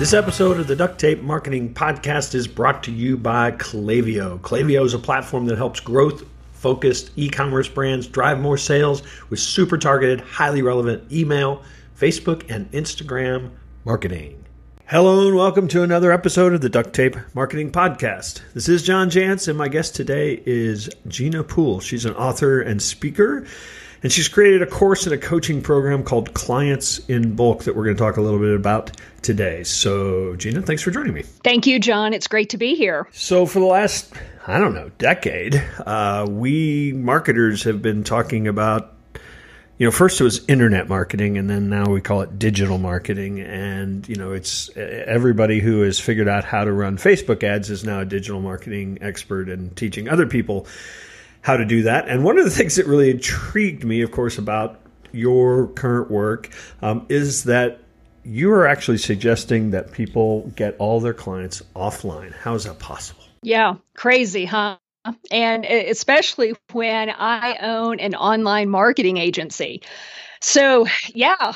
This episode of the Duct Tape Marketing Podcast is brought to you by Klaviyo. Klaviyo is a platform that helps growth-focused e-commerce brands drive more sales with super targeted, highly relevant email, Facebook, and Instagram marketing. Hello and welcome to another episode of the Duct Tape Marketing Podcast. This is John Jantsch, and my guest today is Gina Poole. She's an author and speaker, and she's created a course and a coaching program called Clients in Bulk that we're going to talk a little bit about today. So, Gina, thanks for joining me. Thank you, John. It's great to be here. So for the last, decade, we marketers have been talking about, first it was internet marketing, and then now we call it digital marketing. And, it's everybody who has figured out how to run Facebook ads is now a digital marketing expert and teaching other people how to do that. And one of the things that really intrigued me, of course, about your current work is that you are actually suggesting that people get all their clients offline. How is that possible? Yeah, crazy, huh? And especially when I own an online marketing agency. So, yeah.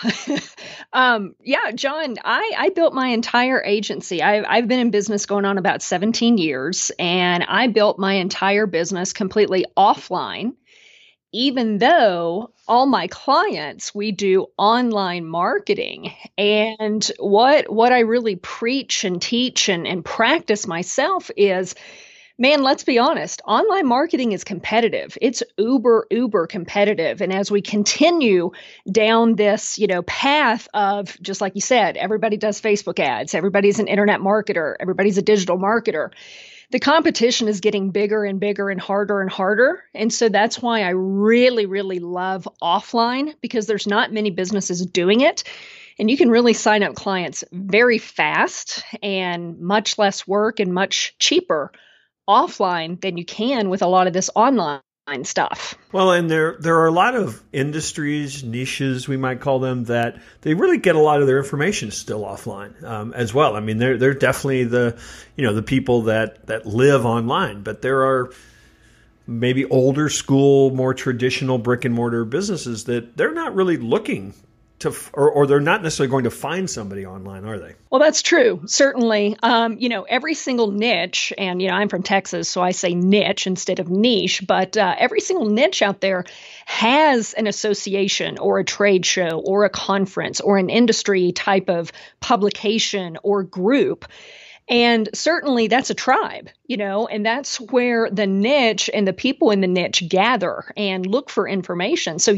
John, I built my entire agency. I've been in business going on about 17 years, and I built my entire business completely offline, even though all my clients, we do online marketing. And what I really preach and teach and practice myself is, man, let's be honest, online marketing is competitive. It's uber competitive. And as we continue down this, path of, just like you said, everybody does Facebook ads, everybody's an internet marketer, everybody's a digital marketer. The competition is getting bigger and bigger and harder. And so that's why I really, really love offline, because there's not many businesses doing it. And you can really sign up clients very fast and much less work and much cheaper offline than you can with a lot of this online stuff. Well, and there are a lot of industries, niches, we might call them, that they really get a lot of their information still offline as well. I mean, they're definitely the people that live online, but there are maybe older school, more traditional brick and mortar businesses that they're not really looking to, or they're not necessarily going to find somebody online, are they? Well, that's true. Certainly. Every single niche, and, I'm from Texas, so I say niche instead of niche, but every single niche out there has an association or a trade show or a conference or an industry type of publication or group. And certainly that's a tribe, and that's where the niche and the people in the niche gather and look for information. So,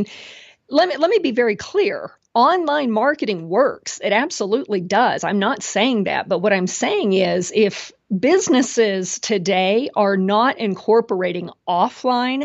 let me be very clear. Online marketing works. It absolutely does. I'm not saying that. But what I'm saying is, if businesses today are not incorporating offline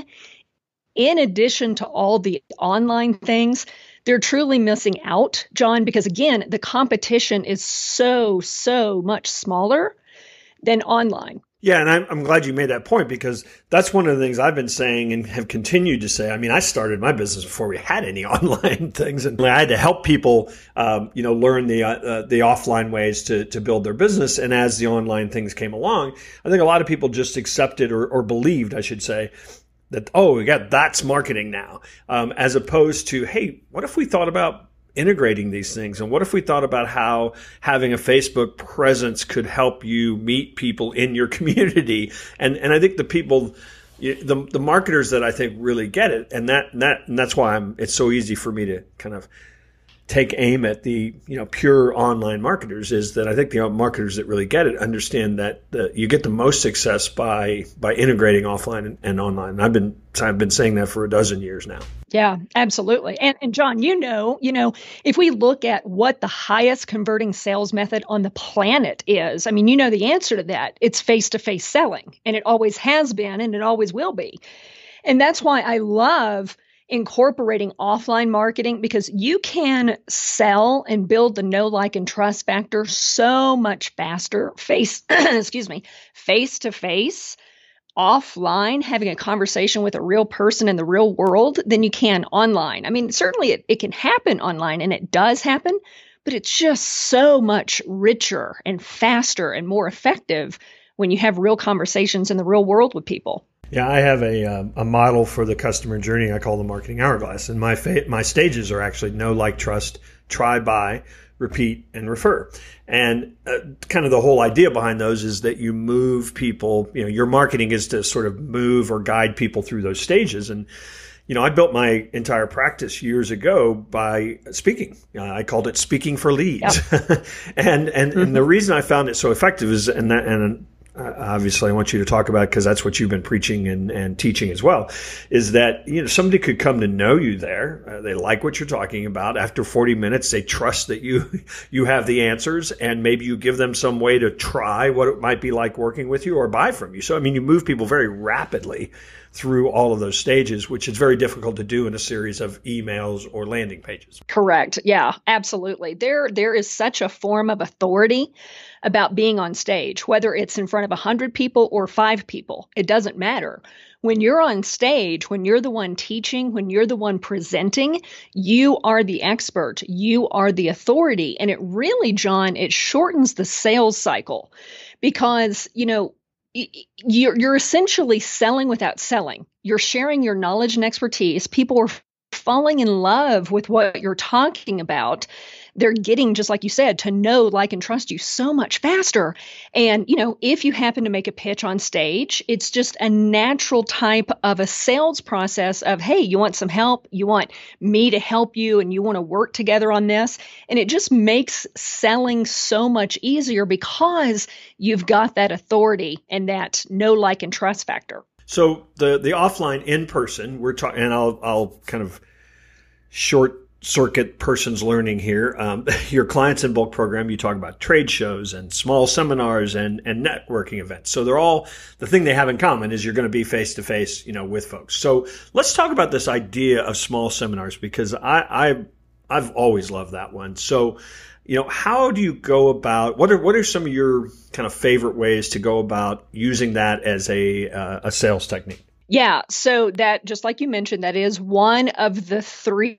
in addition to all the online things, they're truly missing out, John, because again, the competition is so much smaller than online. Yeah, and I'm glad you made that point, because that's one of the things I've been saying and have continued to say. I mean, I started my business before we had any online things, and I had to help people, learn the offline ways to build their business. And as the online things came along, I think a lot of people just accepted or believed, I should say, that, that's marketing now, as opposed to, hey, what if we thought about integrating these things? And what if we thought about how having a Facebook presence could help you meet people in your community? And I think the people, the marketers that I think really get it, and that's why it's so easy for me to kind of take aim at the pure online marketers, is that I think the marketers that really get it understand that you get the most success by integrating offline and online. And I've been saying that for a dozen years now. Yeah, absolutely. And John, if we look at what the highest converting sales method on the planet is, the answer to that. It's face-to-face selling, and it always has been, and it always will be. And that's why I love incorporating offline marketing, because you can sell and build the know, like, and trust factor so much faster face-to-face, offline, having a conversation with a real person in the real world, than you can online. Certainly it can happen online, and it does happen, but it's just so much richer and faster and more effective when you have real conversations in the real world with people. Yeah, I have a model for the customer journey I call the marketing hourglass, and my stages are actually know, like, trust, try, buy, repeat, and refer. And kind of the whole idea behind those is that you move people, your marketing is to sort of move or guide people through those stages. And I built my entire practice years ago by speaking. I called it Speaking for Leads. Yep. and the reason I found it so effective is, obviously I want you to talk about it because that's what you've been preaching and teaching as well, is that somebody could come to know you there. They like what you're talking about. After 40 minutes, they trust that you have the answers, and maybe you give them some way to try what it might be like working with you or buy from you. So, you move people very rapidly through all of those stages, which is very difficult to do in a series of emails or landing pages. Correct. Yeah, absolutely. There is such a form of authority about being on stage, whether it's in front of 100 people or 5 people. It doesn't matter. When you're on stage, when you're the one teaching, when you're the one presenting, you are the expert. You are the authority. And it really, John, it shortens the sales cycle because, you're essentially selling without selling. You're sharing your knowledge and expertise. People are falling in love with what you're talking about. They're getting, just like you said, to know, like, and trust you so much faster. And, if you happen to make a pitch on stage, it's just a natural type of a sales process of, hey, you want some help? You want me to help you, and you want to work together on this? And it just makes selling so much easier because you've got that authority and that know, like, and trust factor. So the offline in person, we're talking, and I'll kind of short circuit person's learning here. Your Clients in Bulk program, you talk about trade shows and small seminars and networking events. So they're all, the thing they have in common is you're going to be face to face, with folks. So let's talk about this idea of small seminars, because I've always loved that one. So, how do you go about, what are some of your kind of favorite ways to go about using that as a sales technique? Yeah. So that, just like you mentioned, that is one of the 3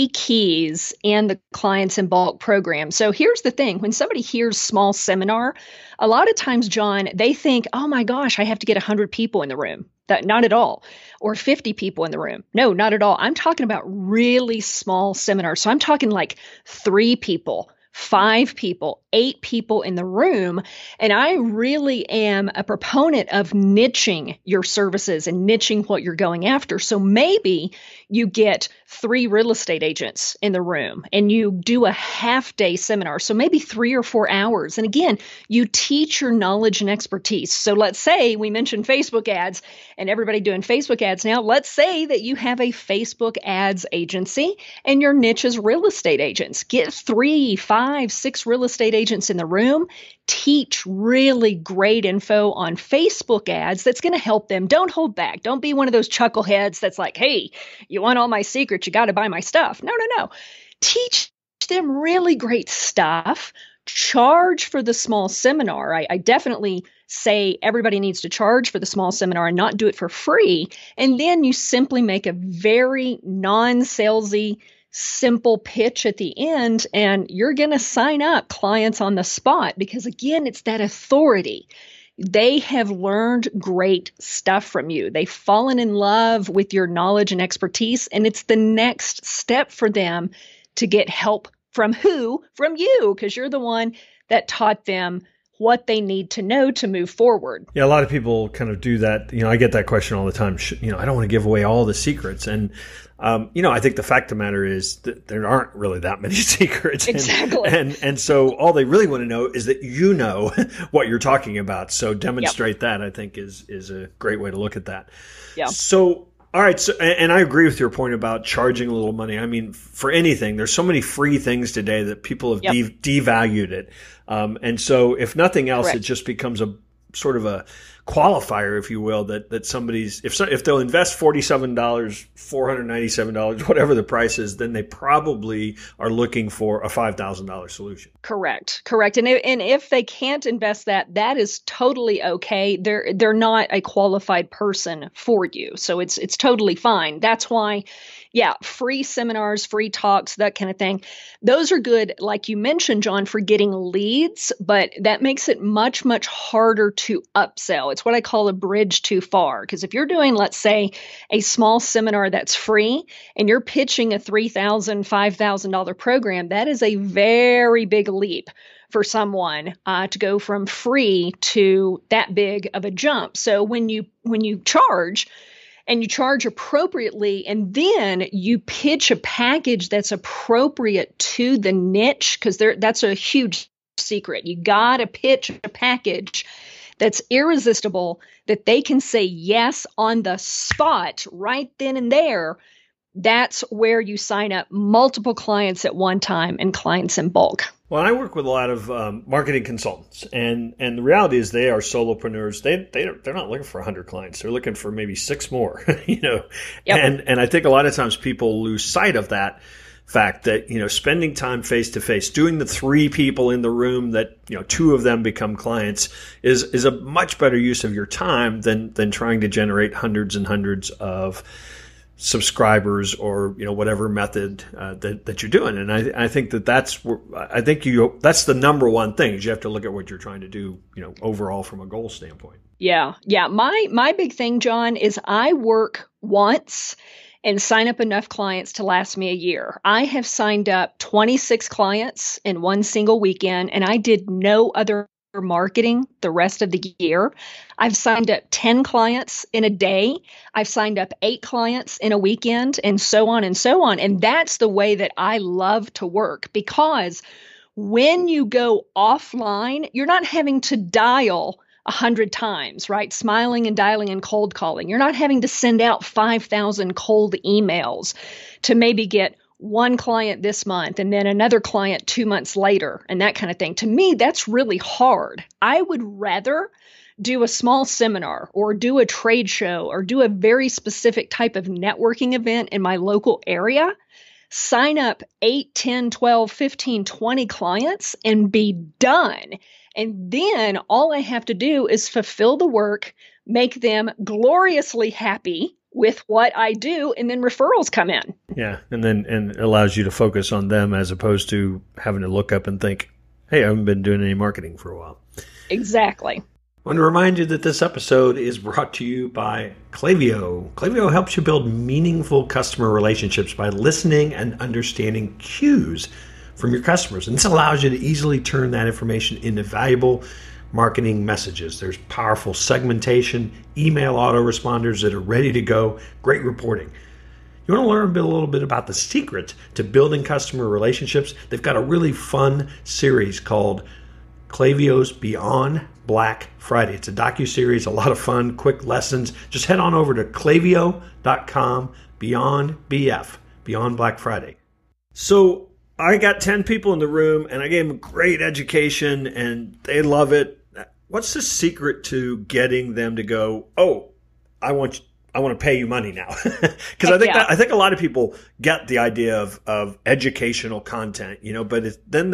keys in the Clients in Bulk program. So here's the thing. When somebody hears small seminar, a lot of times, John, they think, oh my gosh, I have to get 100 people in the room. Not at all. Or 50 people in the room. No, not at all. I'm talking about really small seminars. So I'm talking like 3 people, 5 people, 8 people in the room. And I really am a proponent of niching your services and niching what you're going after. So maybe you get 3 real estate agents in the room and you do a half-day seminar. So maybe 3 or 4 hours. And again, you teach your knowledge and expertise. So let's say we mentioned Facebook ads and everybody doing Facebook ads now. Let's say that you have a Facebook ads agency and your niche is real estate agents. Get 3, 5, 6 real estate agents in the room. Teach really great info on Facebook ads that's going to help them. Don't hold back. Don't be one of those chuckleheads that's like, hey, you want all my secrets, you got to buy my stuff. No. Teach them really great stuff. Charge for the small seminar. I definitely say everybody needs to charge for the small seminar and not do it for free. And then you simply make a very non-salesy, simple pitch at the end, and you're going to sign up clients on the spot because, again, it's that authority. They have learned great stuff from you. They've fallen in love with your knowledge and expertise, and it's the next step for them to get help from who? From you, because you're the one that taught them what they need to know to move forward. Yeah, a lot of people kind of do that. I get that question all the time. I don't want to give away all the secrets. And, I think the fact of the matter is that there aren't really that many secrets. Exactly. And so all they really want to know is that you know what you're talking about. So demonstrate that, I think, is a great way to look at that. Yeah. So, all right. So, and I agree with your point about charging a little money. I mean, for anything, there's so many free things today that people have devalued it. And so if nothing else, Correct. It just becomes a sort of a qualifier, if you will, that somebody's, if they'll invest $47, $497, whatever the price is, then they probably are looking for a $5,000 solution. Correct. And if they can't invest that is totally okay. They're not a qualified person for you. So it's totally fine. That's why, Yeah, free seminars, free talks, that kind of thing. Those are good, like you mentioned, John, for getting leads, but that makes it much, much harder to upsell. It's what I call a bridge too far. Because if you're doing, let's say, a small seminar that's free and you're pitching a $3,000, $5,000 program, that is a very big leap for someone to go from free to that big of a jump. So when you charge, and you charge appropriately, and then you pitch a package that's appropriate to the niche, because that's a huge secret. You got to pitch a package that's irresistible, that they can say yes on the spot right then and there. That's where you sign up multiple clients at one time and clients in bulk. Well, I work with a lot of marketing consultants, and the reality is they are solopreneurs. They're not looking for 100 clients. They're looking for maybe 6 more, Yep. And I think a lot of times people lose sight of that fact that, spending time face to face, doing the 3 people in the room that, 2 of them become clients is a much better use of your time than trying to generate hundreds and hundreds of subscribers or whatever method that you're doing. And I think that's the number one thing is you have to look at what you're trying to do overall from a goal standpoint. Yeah my big thing, John, is I work once and sign up enough clients to last me a year. I have signed up 26 clients in one single weekend, and I did no other marketing the rest of the year. I've signed up 10 clients in a day. I've signed up 8 clients in a weekend, and so on and so on. And that's the way that I love to work, because when you go offline, you're not having to dial 100 times, right? Smiling and dialing and cold calling. You're not having to send out 5,000 cold emails to maybe get one client this month and then another client 2 months later and that kind of thing. To me, that's really hard. I would rather do a small seminar or do a trade show or do a very specific type of networking event in my local area, sign up 8, 10, 12, 15, 20 clients and be done. And then all I have to do is fulfill the work, make them gloriously happy with what I do, and then referrals come in. Yeah, and it allows you to focus on them as opposed to having to look up and think, hey, I haven't been doing any marketing for a while. Exactly. I want to remind you that this episode is brought to you by Klaviyo. Klaviyo helps you build meaningful customer relationships by listening and understanding cues from your customers. And this allows you to easily turn that information into valuable marketing messages. There's powerful segmentation, email autoresponders that are ready to go, great reporting. You want to learn a little bit about the secret to building customer relationships? They've got a really fun series called Klaviyo's Beyond Black Friday. It's a docuseries, a lot of fun, quick lessons. Just head on over to klaviyo.com, Beyond Black Friday. So I got 10 people in the room and I gave them great education and they love it. What's the secret to getting them to go, oh, I want to pay you money now? Because I think a lot of people get the idea of educational content, but then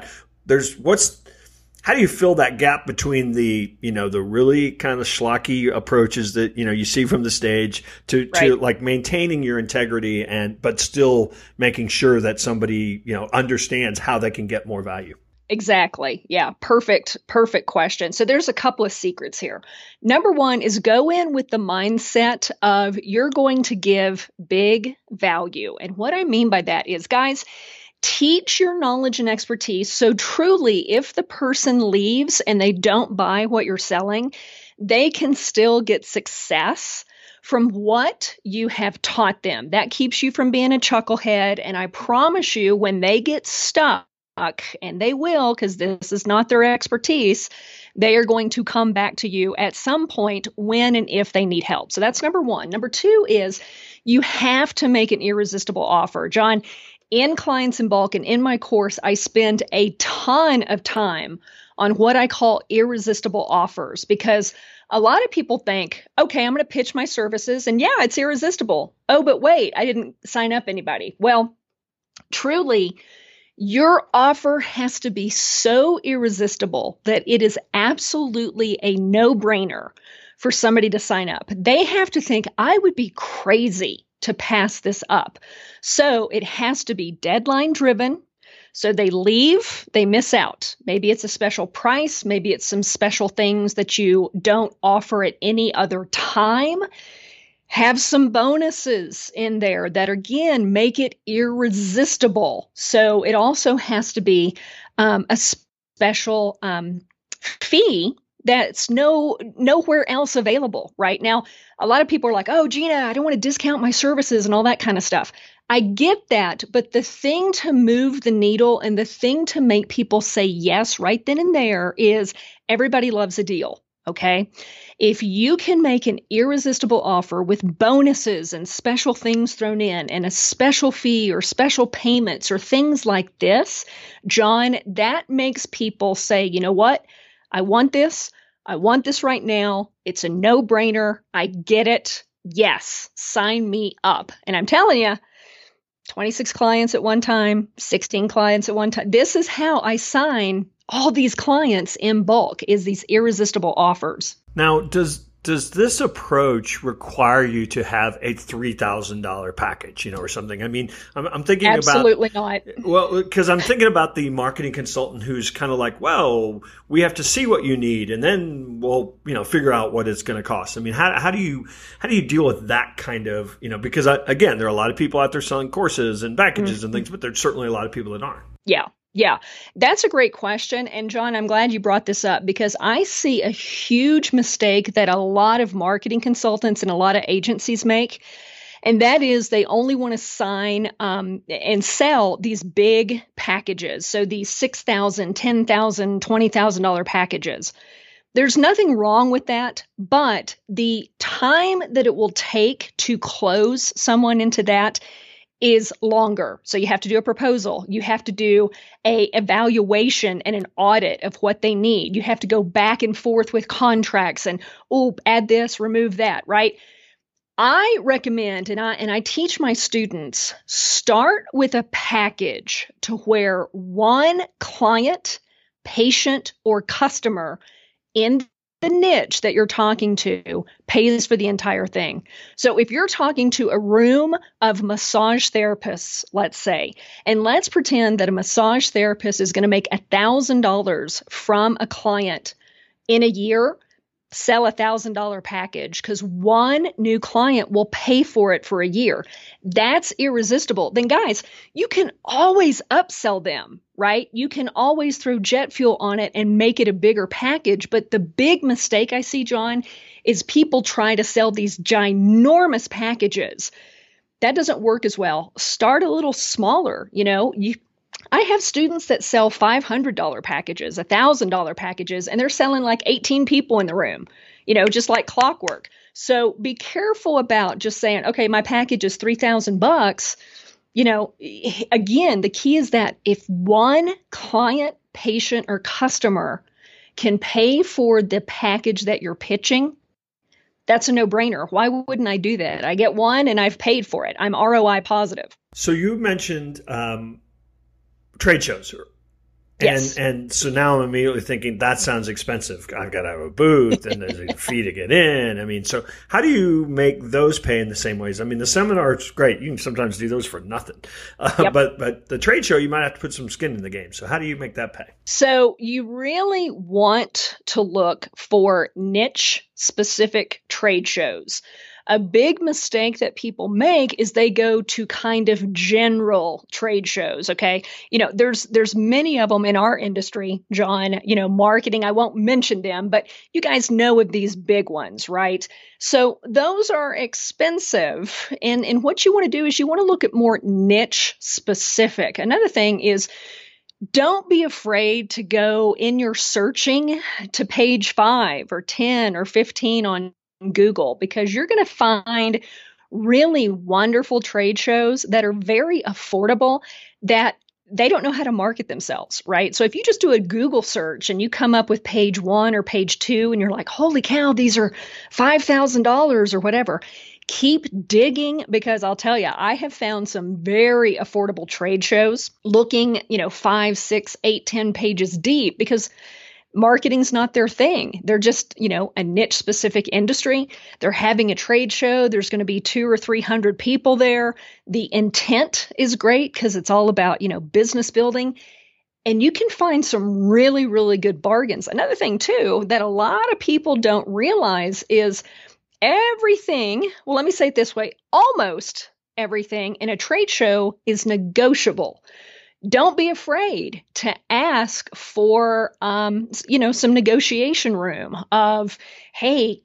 how do you fill that gap between the really kind of schlocky approaches that, you see from the stage to like maintaining your integrity but still making sure that somebody, understands how they can get more value? Exactly. Yeah. Perfect question. So there's a couple of secrets here. Number one is go in with the mindset of you're going to give big value. And what I mean by that is, guys, teach your knowledge and expertise. So truly, if the person leaves and they don't buy what you're selling, they can still get success from what you have taught them. That keeps you from being a chucklehead. And I promise you, when they get stuck, and they will, because this is not their expertise, they are going to come back to you at some point when and if they need help. So that's number one. Number two is you have to make an irresistible offer. John, in Clients in Bulk and in my course, I spend a ton of time on what I call irresistible offers, because a lot of people think, okay, I'm going to pitch my services and yeah, it's irresistible. Oh, but wait, I didn't sign up anybody. Well, truly, your offer has to be so irresistible that it is absolutely a no-brainer for somebody to sign up. They have to think, I would be crazy to pass this up. So it has to be deadline driven. So they leave, they miss out. Maybe it's a special price. Maybe it's some special things that you don't offer at any other time. Have some bonuses in there that, again, make it irresistible. So it also has to be a special fee that's nowhere else available right now. A lot of people are like, oh, Gina, I don't want to discount my services and all that kind of stuff. I get that, but the thing to move the needle and the thing to make people say yes right then and there is everybody loves a deal, okay? If you can make an irresistible offer with bonuses and special things thrown in and a special fee or special payments or things like this, John, that makes people say, you know what? I want this. I want this right now. It's a no-brainer. I get it. Yes, sign me up. And I'm telling you, 26 clients at one time, 16 clients at one time. This is how I sign all these clients in bulk, is these irresistible offers. Now, does this approach require you to have a $3,000 package, or something? I mean, I'm thinking absolutely not. Well, because I'm thinking about the marketing consultant who's kind of like, well, we have to see what you need, and then we'll, figure out what it's going to cost. I mean, how do you deal with that kind of, because again, there are a lot of people out there selling courses and packages and things, but there's certainly a lot of people that aren't. Yeah, that's a great question. And John, I'm glad you brought this up because I see a huge mistake that a lot of marketing consultants and a lot of agencies make. And that is they only want to sign and sell these big packages. So these $6,000, $10,000, $20,000 packages. There's nothing wrong with that, but the time that it will take to close someone into that is longer. So you have to do a proposal. You have to do a evaluation and an audit of what they need. You have to go back and forth with contracts and, add this, remove that, right? I recommend, and I teach my students, start with a package to where one client, patient, or customer in the niche that you're talking to pays for the entire thing. So if you're talking to a room of massage therapists, let's say, and let's pretend that a massage therapist is going to make $1,000 from a client in a year, sell $1,000 package because one new client will pay for it for a year. That's irresistible. Then guys, you can always upsell them, right? You can always throw jet fuel on it and make it a bigger package. But the big mistake I see, John, is people try to sell these ginormous packages. That doesn't work as well. Start a little smaller. I have students that sell $500 packages, $1,000 packages, and they're selling like 18 people in the room, just like clockwork. So be careful about just saying, okay, my package is $3,000. Again, the key is that if one client, patient, or customer can pay for the package that you're pitching, that's a no-brainer. Why wouldn't I do that? I get one and I've paid for it. I'm ROI positive. So you mentioned trade shows. Yes. And so now I'm immediately thinking that sounds expensive. I've got to have a booth and there's a fee to get in. I mean, so how do you make those pay in the same ways? I mean, the seminar is great. You can sometimes do those for nothing. Yep. But the trade show, you might have to put some skin in the game. So how do you make that pay? So you really want to look for niche specific trade shows. A big mistake that people make is they go to kind of general trade shows. Okay. There's many of them in our industry, John, marketing. I won't mention them, but you guys know of these big ones, right? So those are expensive. And what you want to do is you want to look at more niche specific. Another thing is, don't be afraid to go in your searching to page 5 or 10 or 15 on Google, because you're going to find really wonderful trade shows that are very affordable that they don't know how to market themselves, right? So if you just do a Google search and you come up with page 1 or page 2 and you're like, holy cow, these are $5,000 or whatever, keep digging, because I'll tell you, I have found some very affordable trade shows looking, 5, 6, 8, 10 pages deep, because marketing's not their thing. They're just, a niche specific industry. They're having a trade show. There's going to be 200 or 300 people there. The intent is great because it's all about, business building. And you can find some really, really good bargains. Another thing too, that a lot of people don't realize is everything, well, let me say it this way, almost everything in a trade show is negotiable. Don't be afraid to ask for, some negotiation room of, hey,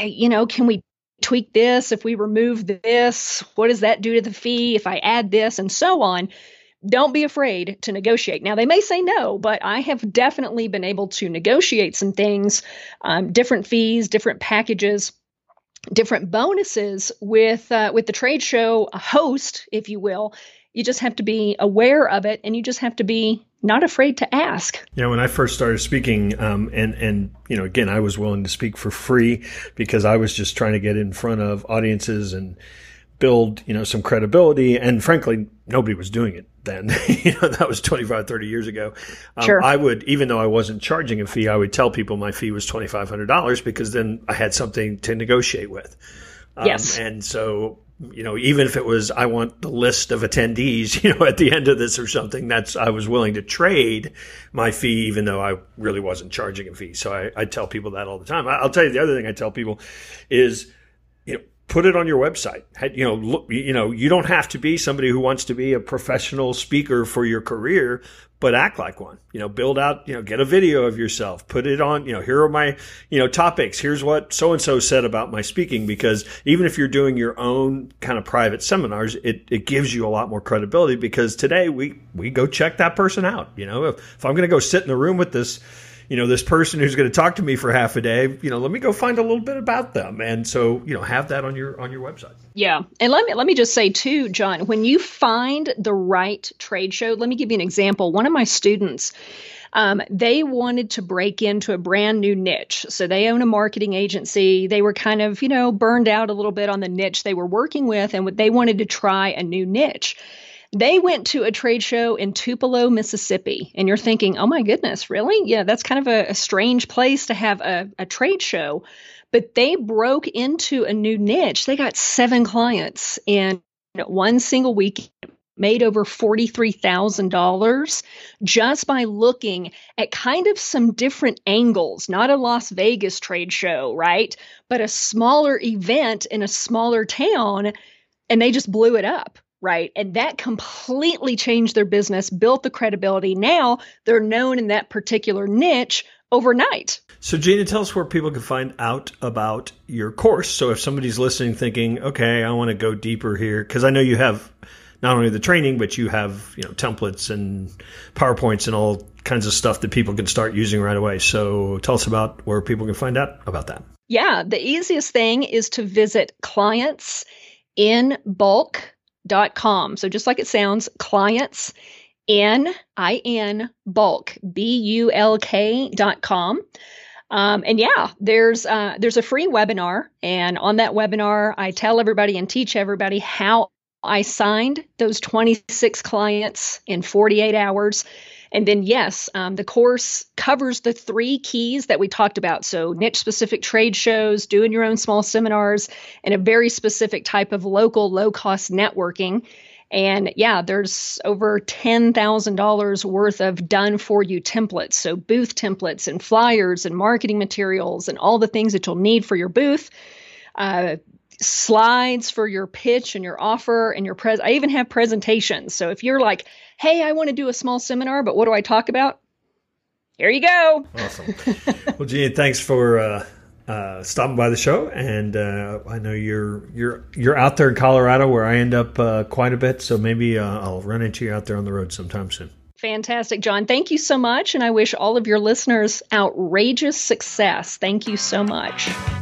can we tweak this? If we remove this, what does that do to the fee? If I add this and so on, don't be afraid to negotiate. Now, they may say no, but I have definitely been able to negotiate some things, different fees, different packages, different bonuses with the trade show host, if you will. You just have to be aware of it, and you just have to be not afraid to ask. When I first started speaking, and again, I was willing to speak for free because I was just trying to get in front of audiences and build, some credibility. And frankly, nobody was doing it then. That was 25, 30 years ago. Sure. I would, even though I wasn't charging a fee, I would tell people my fee was $2,500 because then I had something to negotiate with. Yes. And so, even if it was, I want the list of attendees, at the end of this or something, I was willing to trade my fee, even though I really wasn't charging a fee. So I tell people that all the time. I'll tell you the other thing I tell people is, put it on your website. Look, you don't have to be somebody who wants to be a professional speaker for your career, but act like one. Build out, get a video of yourself, put it on, here are my, topics. Here's what so-and-so said about my speaking, because even if you're doing your own kind of private seminars, it gives you a lot more credibility because today we go check that person out. If I'm going to go sit in the room with this, this person who's going to talk to me for half a day, let me go find a little bit about them. And so, have that on your website. Yeah. And let me just say too, John, when you find the right trade show, let me give you an example. One of my students, they wanted to break into a brand new niche. So they own a marketing agency. They were kind of, burned out a little bit on the niche they were working with, and they wanted to try a new niche. They went to a trade show in Tupelo, Mississippi, and you're thinking, oh my goodness, really? Yeah, that's kind of a strange place to have a trade show. But they broke into a new niche. They got 7 clients in one single week, made over $43,000 just by looking at kind of some different angles, not a Las Vegas trade show, right? But a smaller event in a smaller town, and they just blew it up. Right. And that completely changed their business, built the credibility. Now they're known in that particular niche overnight. So Gina, tell us where people can find out about your course. So if somebody's listening thinking, okay, I want to go deeper here, because I know you have not only the training, but you have, templates and PowerPoints and all kinds of stuff that people can start using right away. So tell us about where people can find out about that. Yeah. The easiest thing is to visit clientsinbulk.com. So just like it sounds, clients, bulk, bulk.com. And yeah, there's a free webinar. And on that webinar, I tell everybody and teach everybody how I signed those 26 clients in 48 hours. And then, yes, the course covers the 3 keys that we talked about. So niche-specific trade shows, doing your own small seminars, and a very specific type of local low-cost networking. And yeah, there's over $10,000 worth of done-for-you templates. So booth templates and flyers and marketing materials and all the things that you'll need for your booth. Slides for your pitch and your offer and your I even have presentations. So if you're like, hey, I want to do a small seminar, but what do I talk about? Here you go. Awesome. Well, Gina, thanks for stopping by the show. And I know you're out there in Colorado where I end up quite a bit. So maybe I'll run into you out there on the road sometime soon. Fantastic, John. Thank you so much. And I wish all of your listeners outrageous success. Thank you so much.